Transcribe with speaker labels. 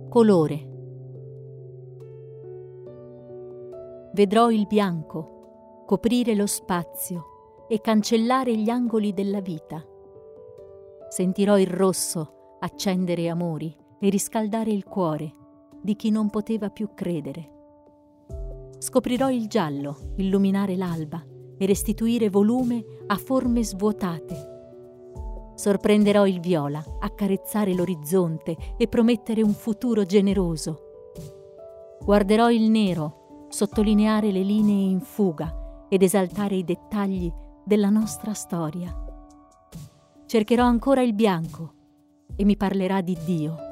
Speaker 1: Colore. Vedrò il bianco coprire lo spazio e cancellare gli angoli della vita. Sentirò il rosso accendere amori e riscaldare il cuore di chi non poteva più credere. Scoprirò il giallo illuminare l'alba e restituire volume a forme svuotate. Sorprenderò il viola accarezzare l'orizzonte e promettere un futuro generoso. Guarderò il nero sottolineare le linee in fuga ed esaltare i dettagli della nostra storia. Cercherò ancora il bianco e mi parlerà di Dio.